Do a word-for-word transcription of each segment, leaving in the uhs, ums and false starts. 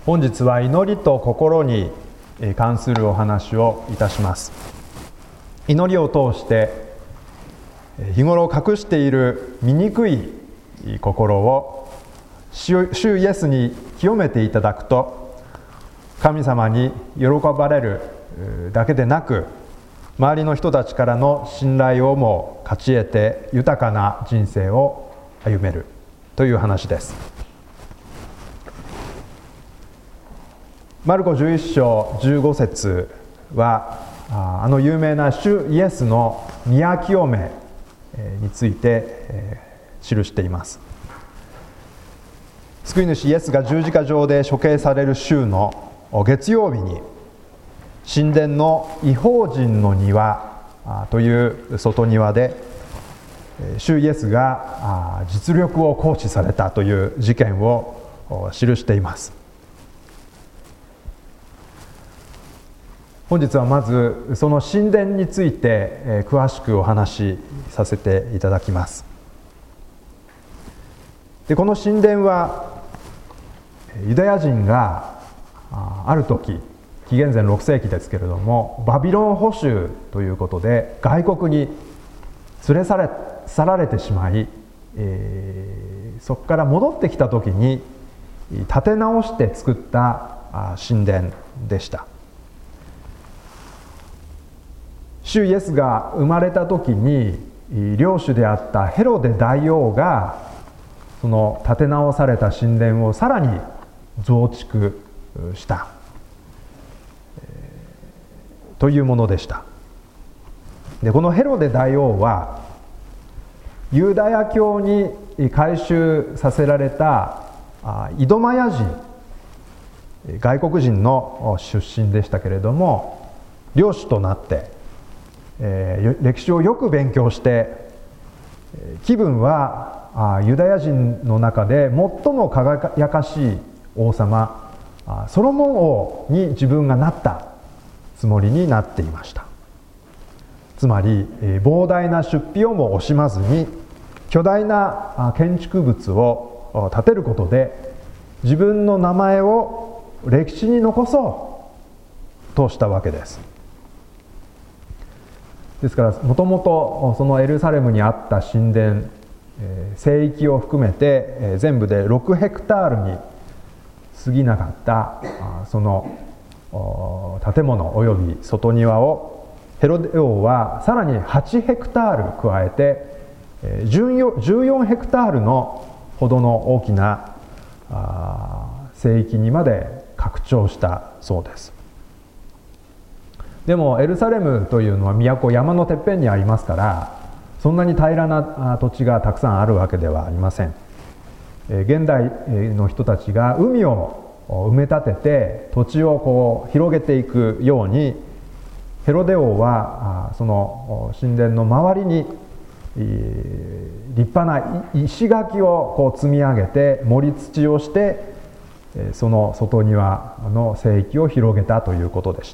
本日は祈りと心に関するお話をいたします。祈りを通して日頃隠している醜い心を主イエスに清めていただくと、神様に喜ばれるだけでなく、周りの人たちからの信頼をも勝ち得て豊かな人生を歩めるという話です。マルコじゅういっ章じゅうご節はあの有名な主イエスの宮清めについて記しています。救い主イエスが十字架上で処刑される週の月曜日に、神殿の異邦人の庭という外庭で主イエスが実力を行使されたという事件を記しています。本日はまずその神殿について詳しくお話しさせていただきます。でこの神殿はユダヤ人がある時、紀元前ろく世紀ですけれども、バビロン捕囚ということで外国に連れ去れ去られてしまい、えー、そこから戻ってきた時に建て直して作った神殿でした。主イエスが生まれた時に領主であったヘロデ大王がその建て直された神殿をさらに増築したというものでした。でこのヘロデ大王はユダヤ教に改宗させられたイドマヤ人、外国人の出身でしたけれども、領主となってえー、歴史をよく勉強して、気分はユダヤ人の中で最も輝かしい王様ソロモン王に自分がなったつもりになっていました。つまり、えー、膨大な出費をも惜しまずに巨大な建築物を建てることで自分の名前を歴史に残そうとしたわけです。ですからもともとそのエルサレムにあった神殿、えー、聖域を含めて、えー、全部でろくヘクタールに過ぎなかったその建物および外庭をヘロデ王はさらにはちヘクタール加えて、えー、じゅうよんヘクタールのほどの大きな聖域にまで拡張したそうです。でもエルサレムというのは都、山のてっぺんにありますから、そんなに平らな土地がたくさんあるわけではありません。現代の人たちが海を埋め立てて土地をこう広げていくように、ヘロデ王はその神殿の周りに立派な石垣をこう積み上げて盛り土をして、その外庭の聖域を広げたということでした。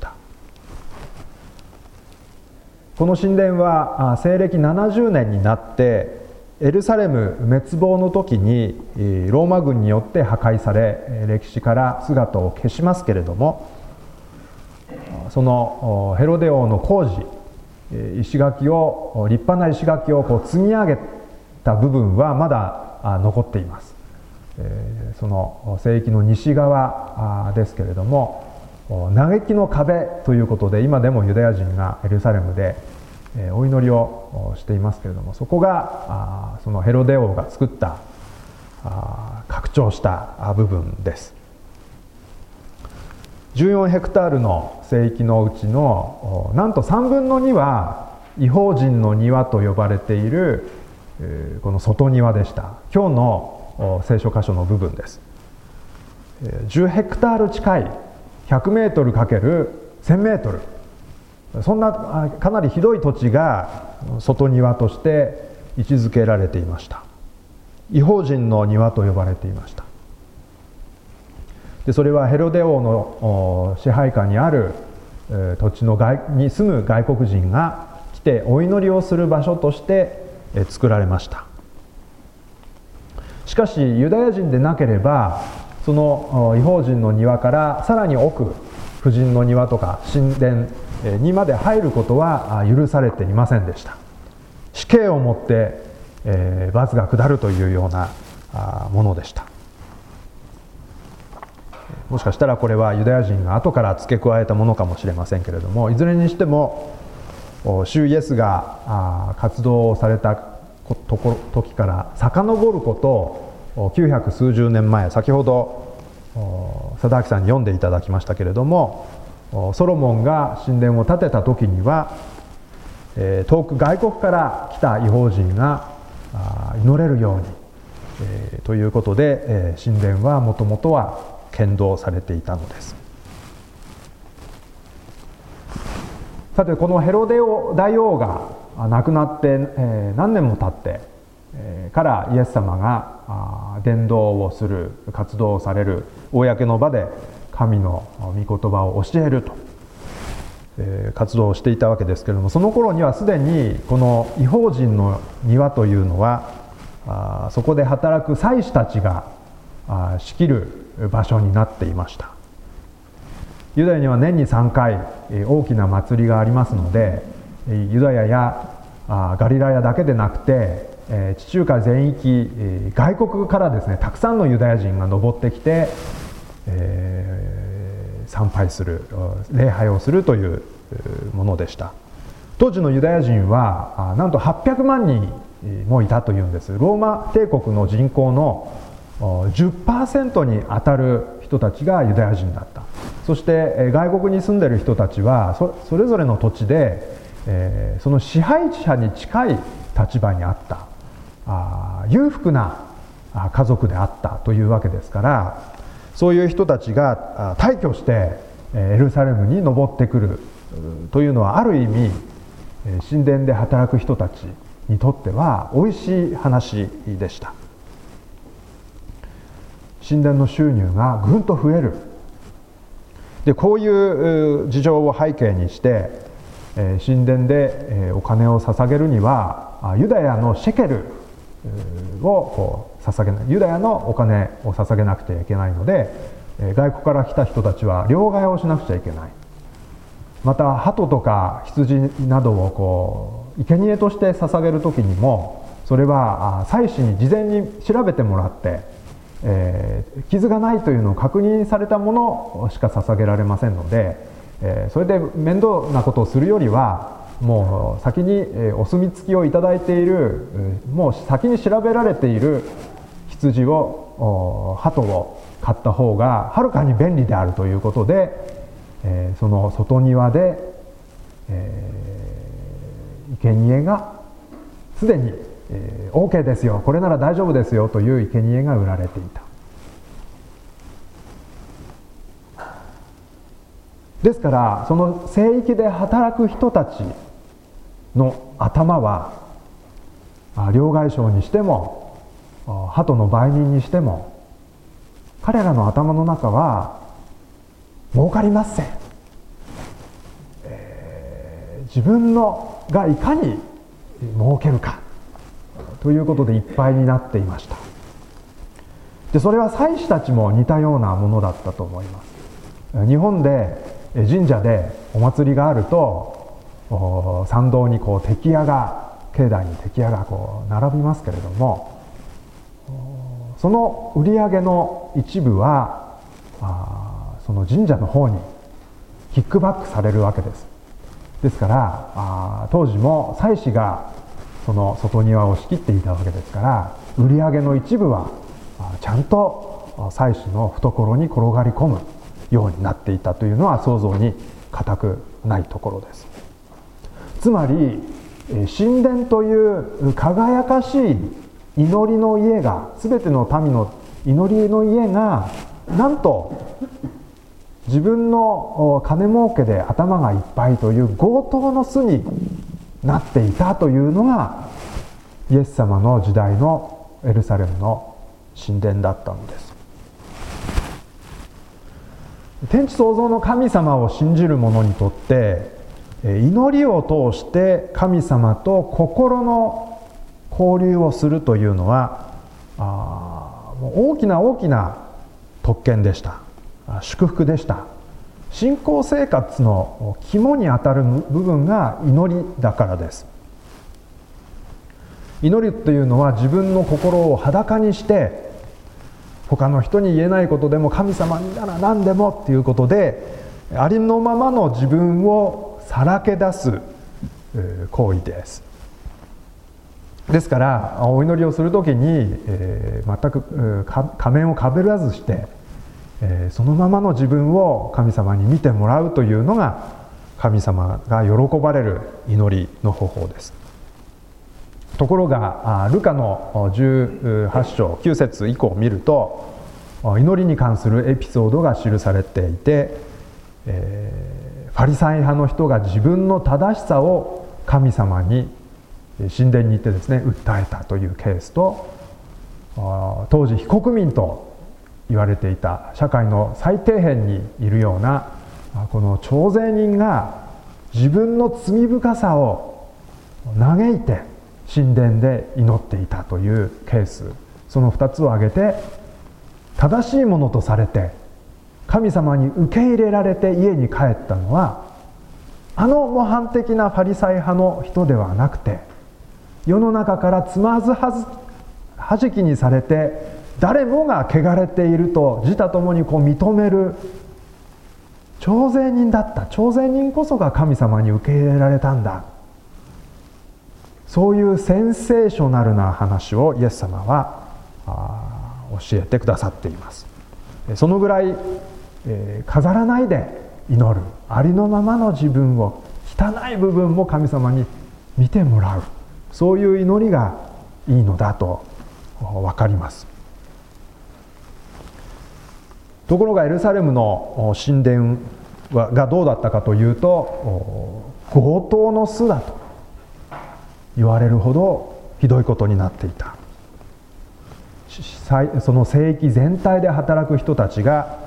この神殿は西暦ななじゅうねんになってエルサレム滅亡の時にローマ軍によって破壊され歴史から姿を消しますけれども、そのヘロデ王の工事、石垣を立派な石垣をこう積み上げた部分はまだ残っています。その聖域の西側ですけれども、嘆きの壁ということで今でもユダヤ人がエルサレムでお祈りをしていますけれども、そこがそのヘロデ王が作った拡張した部分です。じゅうよんヘクタールの聖域のうちのなんとさんぶんのには異邦人の庭と呼ばれているこの外庭でした。今日の聖書箇所の部分です。じゅうヘクタール近いひゃくメートルかけるせんメートル、そんなかなりひどい土地が外庭として位置づけられていました。異邦人の庭と呼ばれていました。でそれはヘロデ王の支配下にある土地の外に住む外国人が来てお祈りをする場所として作られました。しかしユダヤ人でなければその異邦人の庭からさらに奥、婦人の庭とか神殿にまで入ることは許されていませんでした。死刑をもって、えー、罰が下るというようなものでした。もしかしたらこれはユダヤ人が後から付け加えたものかもしれませんけれども、いずれにしても主イエスが活動されたところ時から遡ることきゅうひゃく数十年前、先ほど貞明さんに読んでいただきましたけれども、ソロモンが神殿を建てた時には遠く外国から来た異邦人が祈れるようにということで、神殿はもともとは建造されていたのです。さて、このヘロデ大王が亡くなって何年も経ってからイエス様が伝道をする、活動をされる、公の場で神の御言葉を教えると活動をしていたわけですけれども、その頃にはすでにこの異邦人の庭というのはそこで働く祭司たちが仕切る場所になっていました。ユダヤには年にさんかい大きな祭りがありますので、ユダヤやガリラヤだけでなくて地中海全域、外国からですね、たくさんのユダヤ人が登ってきて、えー、参拝する、礼拝をするというものでした。当時のユダヤ人はなんとはっぴゃくまんにんもいたというんです。ローマ帝国の人口の じゅっパーセント に当たる人たちがユダヤ人だった。そして外国に住んでいる人たちは そ, それぞれの土地で、えー、その支配者に近い立場にあった、あ裕福な家族であったというわけですから、そういう人たちが大挙してエルサレムに登ってくるというのは、ある意味神殿で働く人たちにとってはおいしい話でした。神殿の収入がぐんと増える。で、こういう事情を背景にして神殿でお金を捧げるにはユダヤのシェケルをこう捧げない、ユダヤのお金を捧げなくてはいけないので、外国から来た人たちは両替をしなくちゃいけない。また鳩とか羊などをこう生贄として捧げる時にも、それは祭司に事前に調べてもらって、えー、傷がないというのを確認されたものしか捧げられませんので、えー、それで面倒なことをするよりは、もう先にお墨付きをいただいている、もう先に調べられている羊を、鳩を買った方がはるかに便利であるということで、えー、その外庭で、えー、生贄がすでに、えー、OK ですよ、これなら大丈夫ですよという生贄が売られていた。ですからその聖域で働く人たちの頭は、両替商にしても鳩の売人にしても、彼らの頭の中は儲かりません、えー、自分のがいかに儲けるかということでいっぱいになっていました。で、それは祭司たちも似たようなものだったと思います。日本で神社でお祭りがあると、参道にこう敵屋が、境内に敵屋がこう並びますけれども、その売り上げの一部はその神社の方にキックバックされるわけです。ですから当時も祭司がその外庭を仕切っていたわけですから、売り上げの一部はちゃんと祭司の懐に転がり込むようになっていたというのは想像に難くないところです。つまり神殿という輝かしい祈りの家が、全ての民の祈りの家が、なんと自分の金儲けで頭がいっぱいという強盗の巣になっていたというのがイエス様の時代のエルサレムの神殿だったのです。天地創造の神様を信じる者にとって、祈りを通して神様と心の交流をするというのは、あもう大きな大きな特権でした。祝福でした。信仰生活の肝にあたる部分が祈りだからです。祈りというのは自分の心を裸にして他の人に言えないことでも神様になら何でもということでありのままの自分をさらけ出す行為です。ですからお祈りをするときに、えー、全く仮面をかぶらずして、えー、そのままの自分を神様に見てもらうというのが神様が喜ばれる祈りの方法です。ところがルカのじゅうはち章きゅう節以降を見ると祈りに関するエピソードが記されていて、えー、ファリサイ派の人が自分の正しさを神様に神殿に行ってですね訴えたというケースと、当時非国民と言われていた社会の最底辺にいるようなこの徴税人が自分の罪深さを嘆いて神殿で祈っていたというケース、そのふたつを挙げて正しいものとされて神様に受け入れられて家に帰ったのはあの模範的なファリサイ派の人ではなくて、世の中からつまずはじきにされて誰もが汚れていると自他ともにこう認める徴税人だった。徴税人こそが神様に受け入れられたんだ。そういうセンセーショナルな話をイエス様は教えてくださっています。そのぐらい、えー、飾らないで祈る、ありのままの自分を、汚い部分も神様に見てもらう、そういう祈りがいいのだと分かります。ところがエルサレムの神殿がどうだったかというと、強盗の巣だと言われるほどひどいことになっていた。その聖域全体で働く人たちが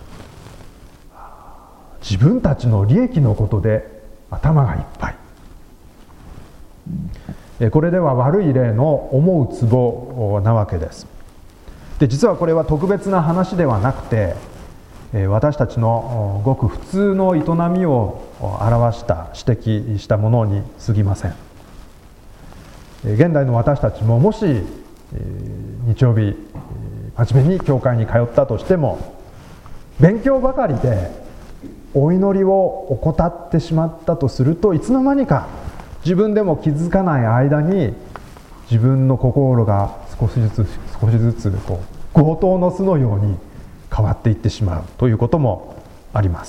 自分たちの利益のことで頭がいっぱい。これでは悪い例の思うツボなわけです。で、実はこれは特別な話ではなくて、私たちのごく普通の営みを表した指摘したものに過ぎません。現代の私たちももし日曜日真面目に教会に通ったとしても、勉強ばかりでお祈りを怠ってしまったとすると、いつの間にか自分でも気づかない間に自分の心が少しずつ少しずつこう強盗の巣のように変わっていってしまうということもあります。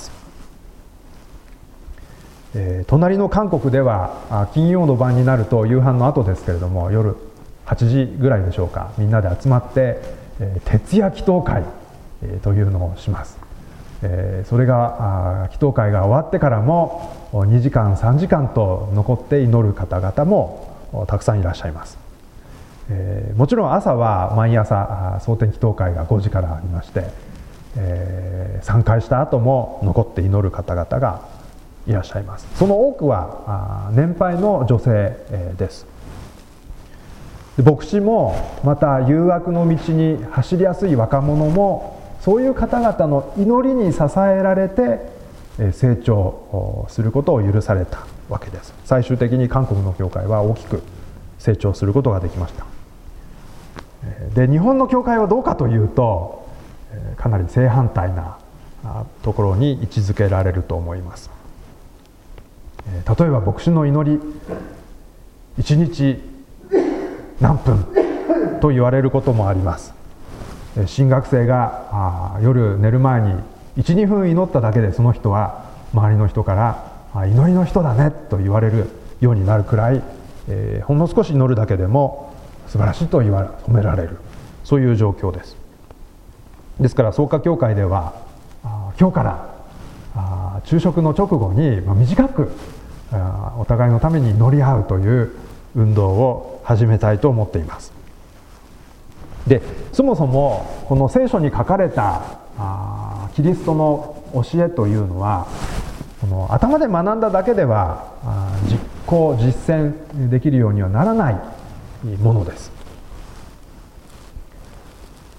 えー、隣の韓国では金曜の晩になると、夕飯の後ですけれども、夜はちじぐらいでしょうか、みんなで集まって、えー、徹夜祈祷会、えー、というのをします。えー、それが祈祷会が終わってからもにじかんさんじかんと残って祈る方々もたくさんいらっしゃいます。えー、もちろん朝は毎朝蒼天祈祷会がごじからありまして、えー、参拝した後も残って祈る方々がいらっしゃいます。その多くは年配の女性です。牧師もまた誘惑の道に走りやすい若者も、そういう方々の祈りに支えられて成長することを許されたわけです。最終的に韓国の教会は大きく成長することができました。で、日本の教会はどうかというと、かなり正反対なところに位置づけられると思います。例えば牧師の祈り、いちにち何分と言われることもあります。新学生が夜寝る前にいちにふん祈っただけで、その人は周りの人から祈りの人だねと言われるようになるくらい、えー、ほんの少し祈るだけでも素晴らしいと言われ褒められる、そういう状況です。ですから創価教会では今日から昼食の直後に短くお互いのために祈り合うという運動を始めたいと思っています。で、そもそもこの聖書に書かれたあキリストの教えというのは、この頭で学んだだけではあ実行実践できるようにはならないものです。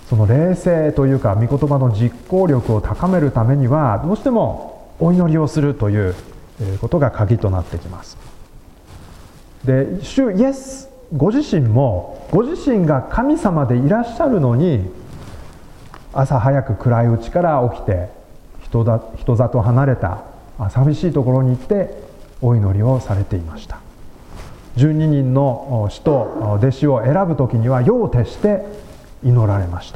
その霊性というか御言葉の実行力を高めるためにはどうしてもお祈りをするということが鍵となってきます。で、主イエスご自身もご自身が神様でいらっしゃるのに、朝早く暗いうちから起きて人だ人里離れた寂しいところに行ってお祈りをされていました。じゅうににんの使徒弟子を選ぶときには夜を徹して祈られました。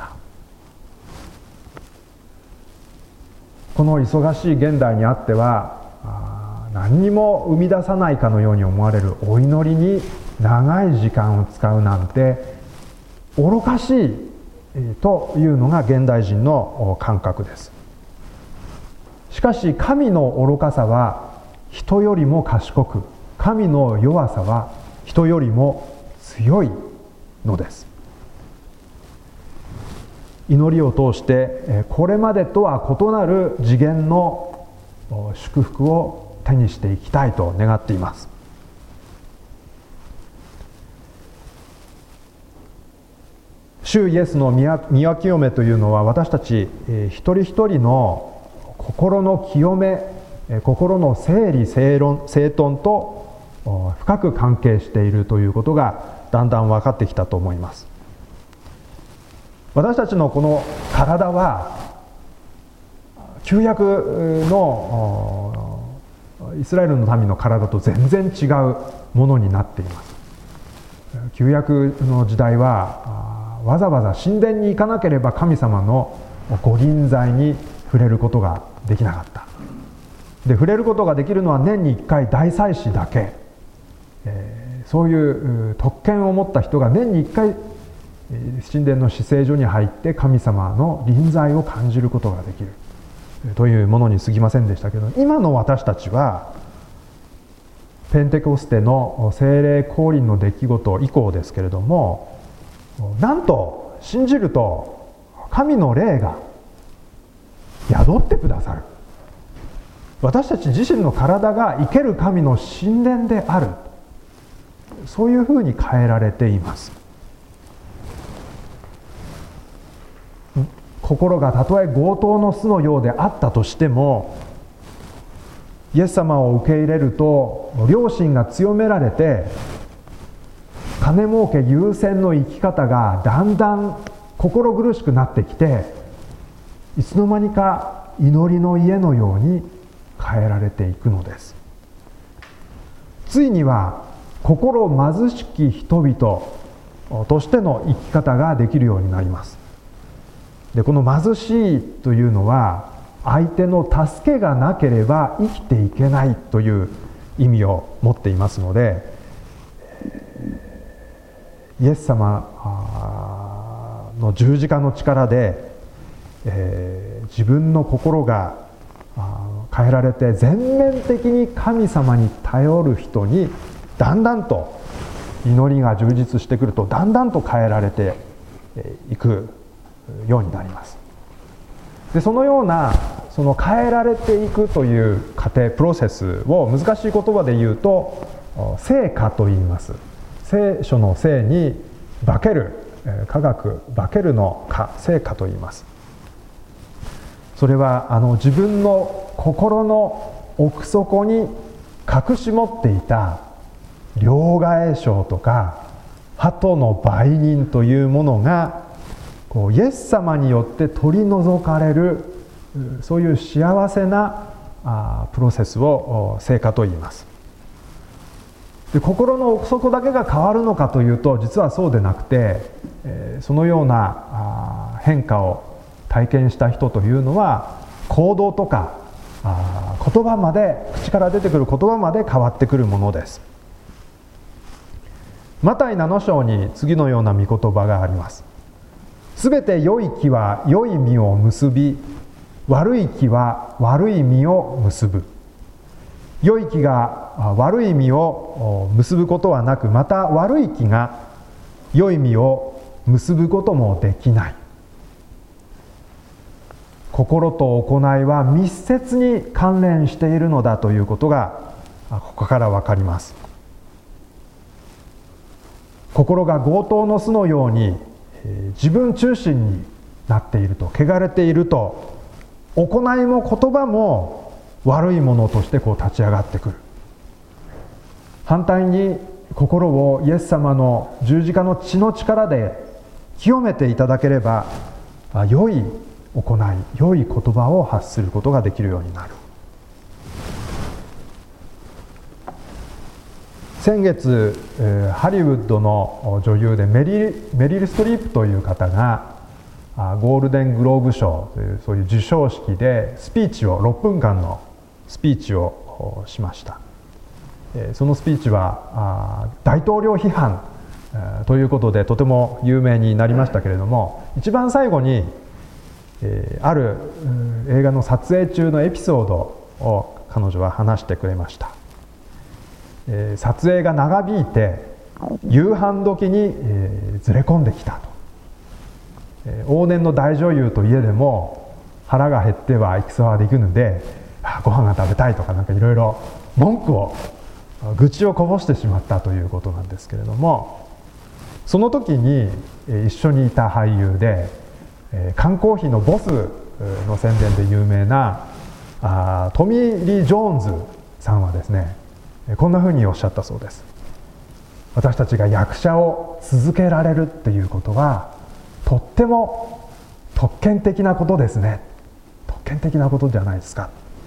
この忙しい現代にあっては何にも生み出さないかのように思われるお祈りに長い時間を使うなんて愚かしいというのが現代人の感覚です。しかし神の愚かさは人よりも賢く、神の弱さは人よりも強いのです。祈りを通してこれまでとは異なる次元の祝福を手にしていきたいと願っています。主イエスの御清めというのは私たち一人一人の心の清め、心の整理整頓整頓と深く関係しているということがだんだん分かってきたと思います。私たちのこの体は旧約のイスラエルの民の体と全然違うものになっています。旧約の時代はわざわざ神殿に行かなければ神様の御臨在に触れることができなかった。で、触れることができるのは年にいっかい大祭司だけ、えー、そういう特権を持った人が年にいっかい神殿の至聖所に入って神様の臨在を感じることができるというものに過ぎませんでしたけど、今の私たちはペンテコステの聖霊降臨の出来事以降ですけれども、なんと信じると神の霊が宿ってくださる。私たち自身の体が生ける神の神殿である、そういうふうに変えられています。心がたとえ強盗の巣のようであったとしても、イエス様を受け入れると良心が強められて、金儲け優先の生き方がだんだん心苦しくなってきて、いつの間にか祈りの家のように変えられていくのです。ついには心貧しき人々としての生き方ができるようになります。で、この貧しいというのは相手の助けがなければ生きていけないという意味を持っていますので、イエス様の十字架の力で、えー、自分の心が変えられて全面的に神様に頼る人にだんだんと祈りが充実してくると、だんだんと変えられていくようになります。で、そのようなその変えられていくという過程、プロセスを難しい言葉で言うと聖化と言います。聖書の聖に化ける、科学化けるの化、聖化と言います。それはあの自分の心の奥底に隠し持っていた両替商とか鳩の売人というものがこうイエス様によって取り除かれる、そういう幸せなあプロセスを聖化と言います。で、心の奥底だけが変わるのかというと実はそうでなくて、えー、そのようなあ変化を体験した人というのは行動とかあ言葉まで、口から出てくる言葉まで変わってくるものです。マタイなな章に次のような御言葉があります。すべて良い木は良い実を結び、悪い木は悪い実を結ぶ。良い木が悪い実を結ぶことはなく、また悪い木が良い実を結ぶこともできない。心と行いは密接に関連しているのだということがここから分かります。心が強盗の巣のように自分中心になっていると、汚れていると、行いも言葉も悪いものとしてこう立ち上がってくる。反対に心をイエス様の十字架の血の力で清めていただければ、良い行い、良い言葉を発することができるようになる。先月ハリウッドの女優でメリル、メリル・ストリープという方がゴールデングローブ賞というそういう授賞式でスピーチをろっぷんかんのスピーチをしました。そのスピーチは大統領批判ということでとても有名になりましたけれども、一番最後にある映画の撮影中のエピソードを彼女は話してくれました。撮影が長引いて夕飯時にずれ込んできたと。往年の大女優といえども腹が減っては戦はできぬので、ご飯が食べたいとかなんかいろいろ文句を愚痴をこぼしてしまったということなんですけれども、その時に一緒にいた俳優で缶コーヒーのボスの宣伝で有名なトミー・リー・ジョーンズさんはですね、こんなふうにおっしゃったそうです。私たちが役者を続けられるっていうことはとっても特権的なことですね。特権的なことじゃないですか。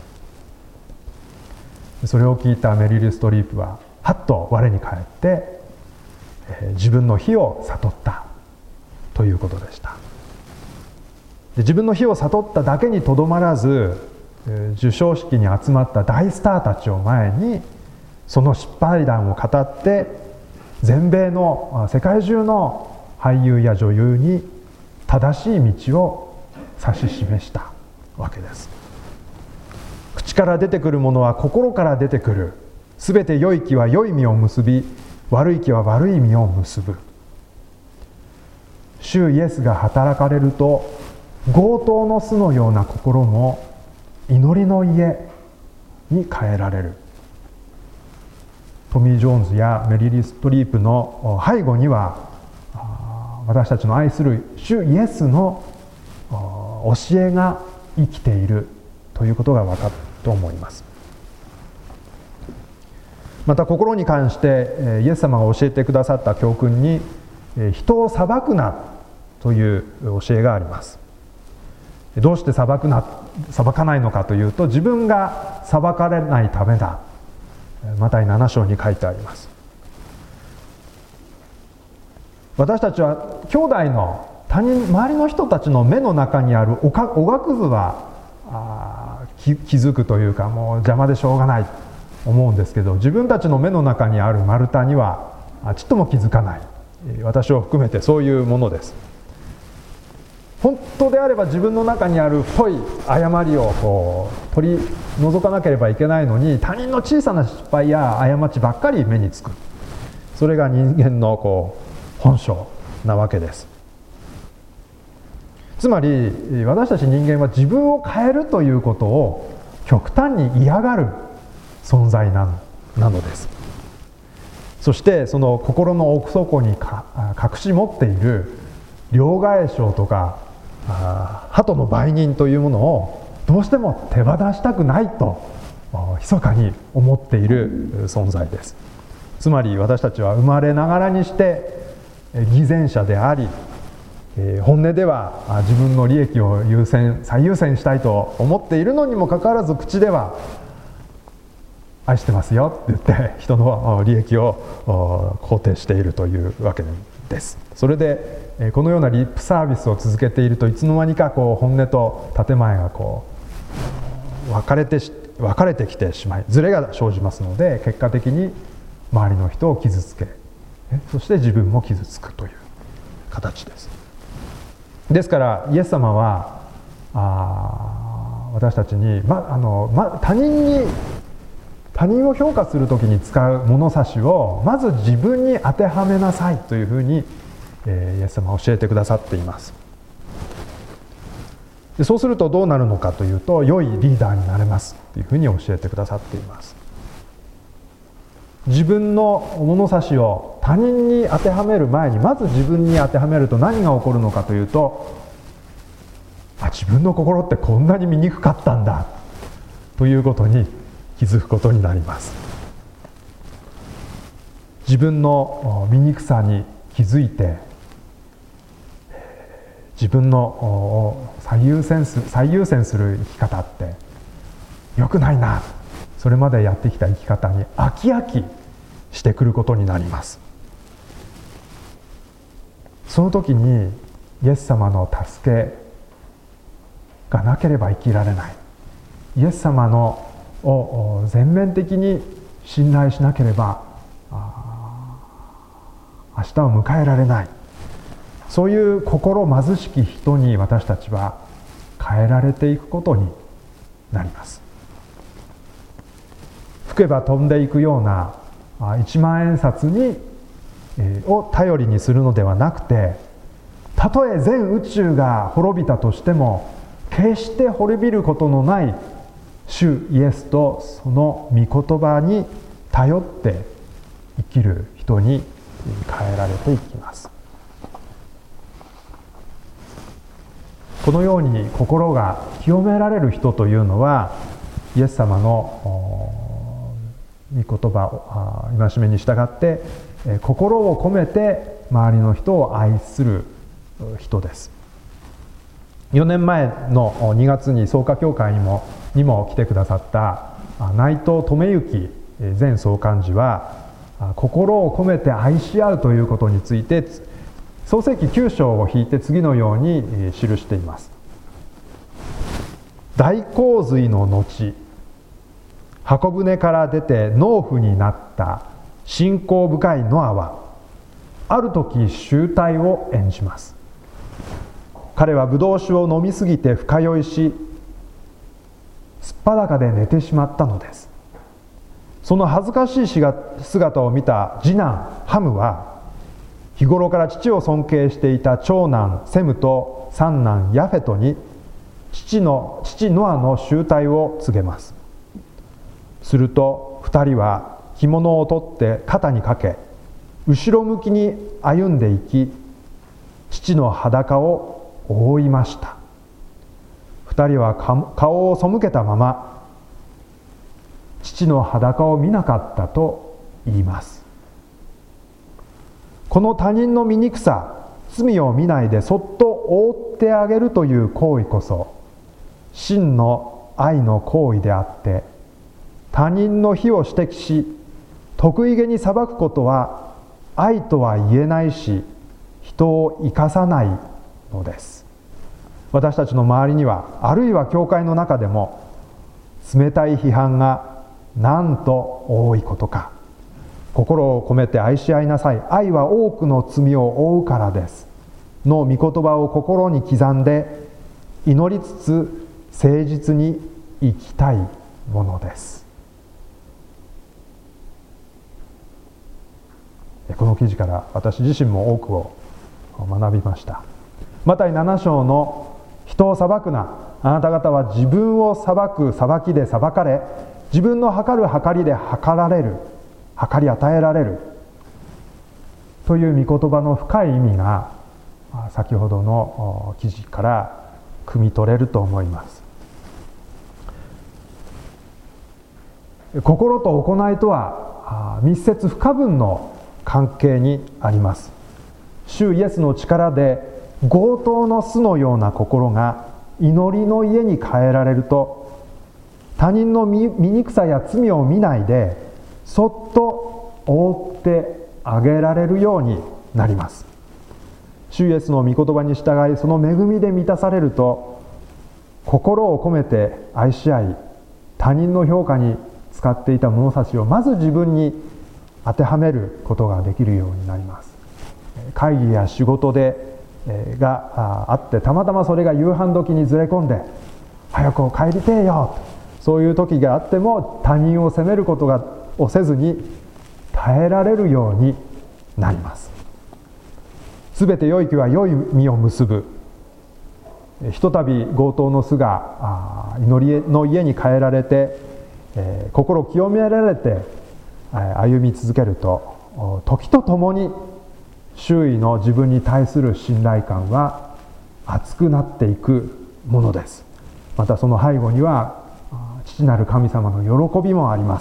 それを聞いたメリル・ストリープははっと我に返って、えー、自分の非を悟ったということでした。で自分の非を悟っただけにとどまらず、えー、授賞式に集まった大スターたちを前にその失敗談を語って全米の世界中の俳優や女優に正しい道を指し示したわけです。口から出てくるものは心から出てくる。すべて良い木は良い実を結び、悪い木は悪い実を結ぶ。主イエスが働かれると、強盗の巣のような心も祈りの家に変えられる。トミー・ジョーンズやメリル・ストリープの背後には、私たちの愛する主イエスの教えが生きているということが分かると思います。また心に関してイエス様が教えてくださった教訓に、人を裁くなという教えがあります。どうして裁くな、裁かないのかというと、自分が裁かれないためだ。マタイなな章に書いてあります。私たちは兄弟の他人、周りの人たちの目の中にあるおかおがくずはあ気づくというか、もう邪魔でしょうがないと思うんですけど、自分たちの目の中にある丸太にはちっとも気づかない。私を含めてそういうものです。本当であれば自分の中にある太い誤りをこう取り除かなければいけないのに、他人の小さな失敗や過ちばっかり目につく。それが人間のこう本性なわけです。つまり私たち人間は自分を変えるということを極端に嫌がる存在なの、なのです。そしてその心の奥底にか隠し持っている両替商とか鳩の売人というものをどうしても手放したくないと密かに思っている存在です。つまり私たちは生まれながらにして偽善者であり、本音では自分の利益を優先最優先したいと思っているのにもかかわらず、口では愛してますよって言って人の利益を肯定しているというわけです。それでこのようなリップサービスを続けていると、いつの間にかこう本音と建前がこう分かれて分かれてきてしまい、ズレが生じますので、結果的に周りの人を傷つけ、そして自分も傷つくという形です。ですからイエス様はあ私たちに、まあのま、他人に他人を評価するときに使う物差しをまず自分に当てはめなさいというふうに、えー、イエス様は教えてくださっています。でそうするとどうなるのかというと、良いリーダーになれますというふうに教えてくださっています。自分の物差しを他人に当てはめる前に、まず自分に当てはめると何が起こるのかというと、 自分の心ってこんなに醜かったんだということに気づくことになります。自分の醜さに気づいて、自分の最優先す最優先する生き方って良くないな、それまでやってきた生き方に飽き飽きしてくることになります。その時にイエス様の助けがなければ生きられない、イエス様のを全面的に信頼しなければ明日を迎えられない、そういう心貧しき人に私たちは変えられていくことになります。吹けば飛んでいくようないちまんえん札にを頼りにするのではなくて、たとえ全宇宙が滅びたとしても決して滅びることのない主イエスとその御言葉に頼って生きる人に変えられていきます。このように心が清められる人というのは、イエス様の御言葉を戒めに従って心を込めて周りの人を愛する人です。よねんまえのにがつに創価教会にもにも来てくださった内藤留之前総幹事は、心を込めて愛し合うということについて創世記きゅう章を引いて次のように記しています。大洪水の後、箱舟から出て農夫になった信仰深いノアはある時醜態を演じます。彼はブドウ酒を飲みすぎて深酔いし、すっぱだかで寝てしまったのです。その恥ずかしい姿を見た次男ハムは、日頃から父を尊敬していた長男セムと三男ヤフェトに父の父ノアの醜態を告げます。すると二人は着物を取って肩にかけ、後ろ向きに歩んでいき、父の裸を覆いました。二人は顔を背けたまま父の裸を見なかったと言います。この他人の醜さ、罪を見ないでそっと覆ってあげるという行為こそ真の愛の行為であって、他人の非を指摘し得意げに裁くことは愛とは言えないし、人を生かさないのです。私たちの周りには、あるいは教会の中でも冷たい批判がなんと多いことか。心を込めて愛し合いなさい、愛は多くの罪を負うからですの御言葉を心に刻んで祈りつつ誠実に生きたいものです。この記事から私自身も多くを学びました。マタイなな章の人を裁くな、あなた方は自分を裁く裁きで裁かれ、自分の測る測りで測られる、測り与えられるという御言葉の深い意味が先ほどの記事から汲み取れると思います。心と行いとは密接不可分の関係にあります。主イエスの力で強盗の巣のような心が祈りの家に変えられると、他人の醜さや罪を見ないでそっと覆ってあげられるようになります。主イエスの御言葉に従い、その恵みで満たされると、心を込めて愛し合い、他人の評価に使っていた物差しをまず自分に当てはめることができるようになります。会議や仕事でがあって、たまたまそれが夕飯時にずれ込んで早く帰りてえよ、そういう時があっても他人を責めることがをせずに耐えられるようになります。すべて良い木は良い実を結ぶ。ひとたび強盗の巣が祈りの家に変えられて、えー、心清められて歩み続けると、時とともに周囲の自分に対する信頼感は厚くなっていくものです。またその背後には父なる神様の喜びもあります。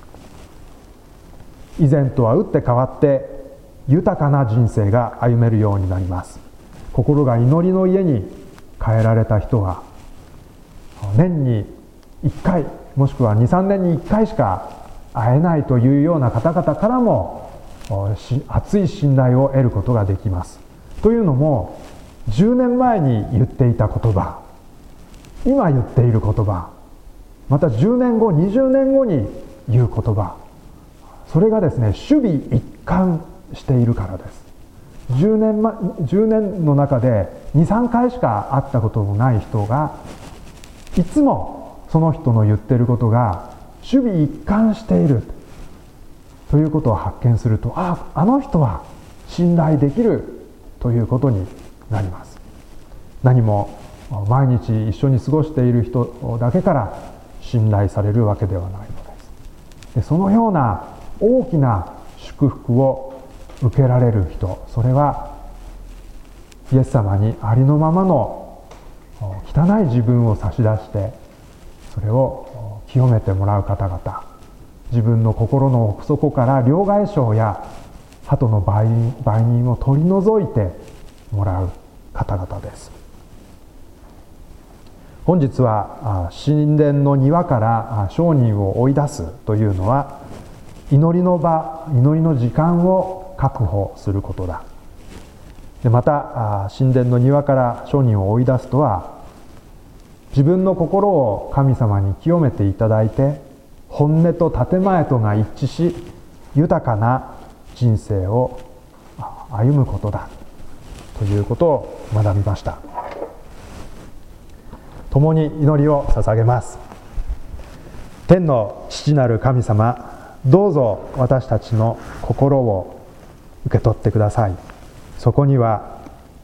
以前とは打って変わって豊かな人生が歩めるようになります。心が祈りの家に変えられた人は年にいっかいもしくはにさんねんにいっかいしか会えないというような方々からも熱い信頼を得ることができます。というのもじゅうねんまえに言っていた言葉、今言っている言葉、またじゅうねんごにじゅうねんごに言う言葉、それがですね首尾一貫しているからです。じゅうねんま、じゅうねんの中でにさんかいしか会ったことのない人がいつもその人の言っていることが首尾一貫しているということを発見すると、ああ、あの人は信頼できるということになります。何も毎日一緒に過ごしている人だけから信頼されるわけではないのです。で、そのような大きな祝福を受けられる人、それはイエス様にありのままの汚い自分を差し出してそれを清めてもらう方々、自分の心の奥底から両替商や鳩の売人を取り除いてもらう方々です。本日は神殿の庭から商人を追い出すというのは祈りの場、祈りの時間を確保することだ。でまた神殿の庭から商人を追い出すとは、自分の心を神様に清めていただいて本音と建前とが一致し豊かな人生を歩むことだということを学びました。共に祈りを捧げます。天の父なる神様、どうぞ私たちの心を受け取ってください。そこには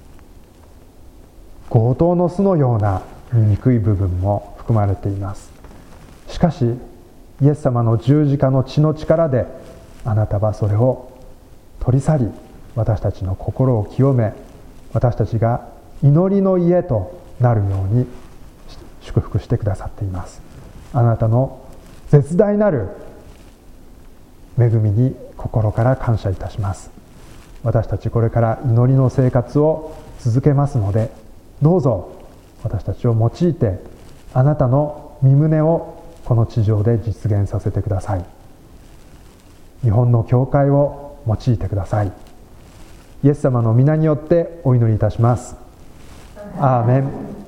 強盗の巣のような醜い部分も含まれています。しかしイエス様の十字架の血の力であなたはそれを取り去り、私たちの心を清め、私たちが祈りの家となるように祝福してくださっています。あなたの絶大なる恵みに心から感謝いたします。私たちこれから祈りの生活を続けますので、どうぞ私たちを用いてあなたの御胸をこの地上で実現させてください。日本の教会を用いてください。イエス様の皆によってお祈りいたします。アーメン。